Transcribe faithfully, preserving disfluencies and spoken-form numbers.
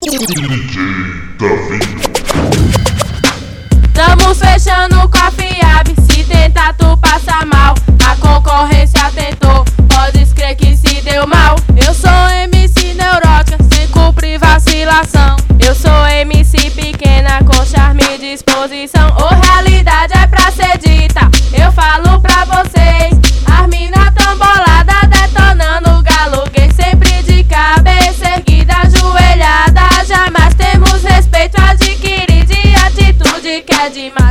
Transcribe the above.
Tamo fechando com a Fiab, se tentar tu passa mal. A concorrência tentou, podes crer que se deu mal. Eu sou M C neurótica, sem cumprir vacilação. Eu sou M C pequena, com charme e disposição. Ô, realidade é pra ser dita, eu falo pra vocês. As mina tão bolada, detonando o galo gay. Sempre de cabeça erguida, ajoelhada. Jamais temos respeito adquirido de atitude que é demais.